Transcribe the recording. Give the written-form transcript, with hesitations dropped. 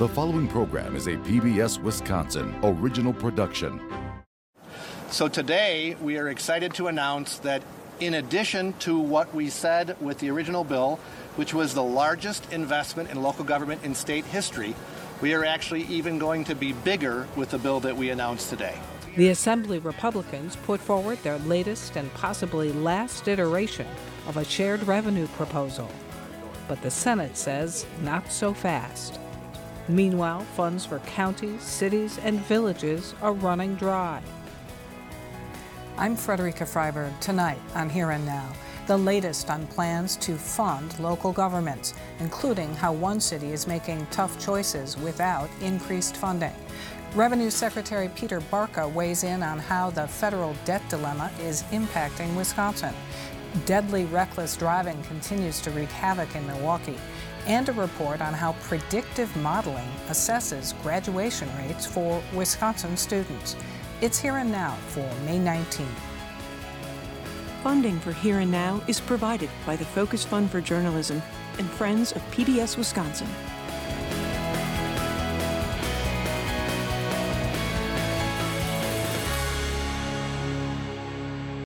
The following program is a PBS Wisconsin original production. So today we are excited to announce that in addition to what we said with the original bill, which was the largest investment in local government in state history, we are actually even going to be bigger with the bill that we announced today. The Assembly Republicans put forward their latest and possibly last iteration of a shared revenue proposal. But the Senate says not so fast. Meanwhile, funds for counties, cities, and villages are running dry. I'm Frederica Freiberg. Tonight on Here and Now, the latest on plans to fund local governments, including how one city is making tough choices without increased funding. Revenue Secretary Peter Barca weighs in on how the federal debt dilemma is impacting Wisconsin. Deadly reckless driving continues to wreak havoc in Milwaukee, and a report on how predictive modeling assesses graduation rates for Wisconsin students. It's Here and Now for May 19th. Funding for Here and Now is provided by the Focus Fund for Journalism and Friends of PBS Wisconsin.